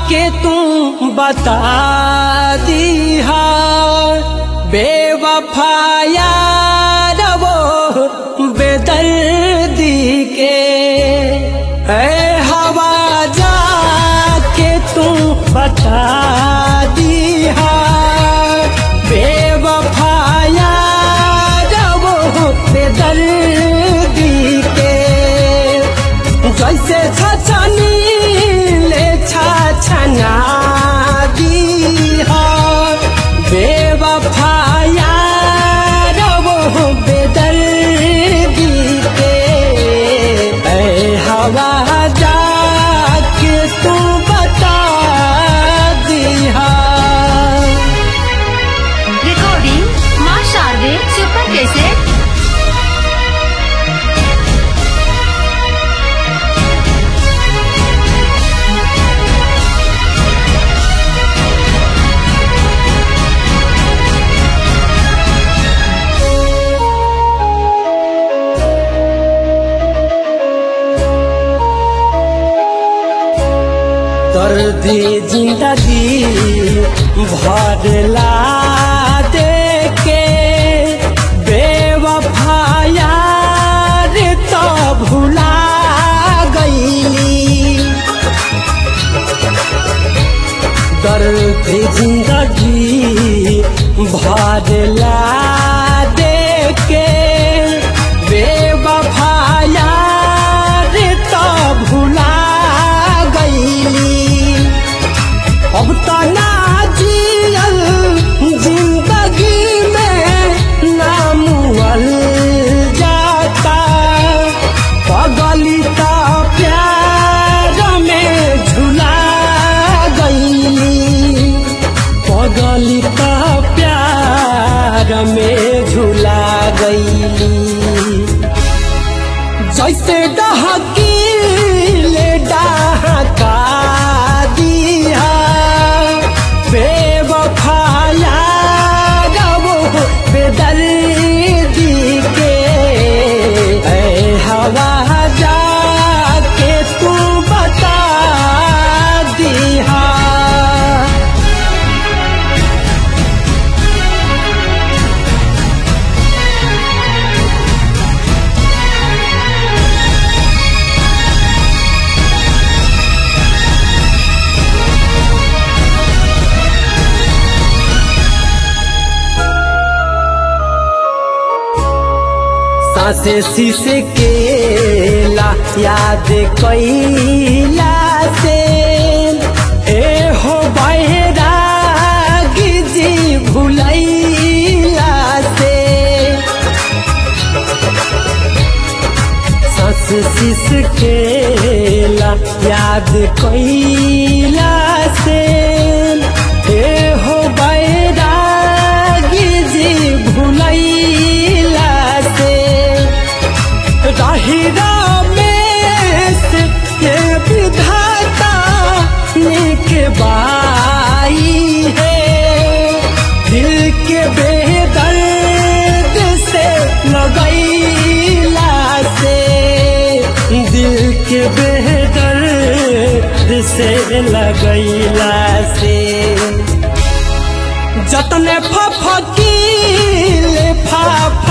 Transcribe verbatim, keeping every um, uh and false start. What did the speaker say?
के तू बता दिहा बेवफा यार वो बेदर्दी के ऐ हवा जा के तू बता दिहा बेवफा यार वो बेदर्दी के जैसे छछनी ले छछना दिहा बेवफा यार वो बेदर्दी के ऐ हवा जा के तू बता दिहा। रिकॉर्डिंग मां शारदे सुपर कैसेट। दर्द जिंदगी भरला देके बेवफा यार तो भुला गईली। दर्द जिंदगी भरला देके बेवफा यार तो भुला गईली। अब तो ना जियल जिंदगी में नामुअल जाता पगली तो प्यार में झुला गईली। पगली तो प्यार में झुला गईली। जैसे डहकी ले डहका दिया बेवफा यार वो बेदर्दी के ऐ हवा जा के तू बता दिहा। सांसे शीशे केला याद कैला से ए हो बैरागी जी भुलैला से। सांसे शीशे केला याद कैला से ए हो बैरागी जी भुलैला से। राहिरा में से ये विधाता निक बाई है दिल के बेदर्द से लगैला से। दिल के बेदर्द से लगैला से जतने फफकील फाफ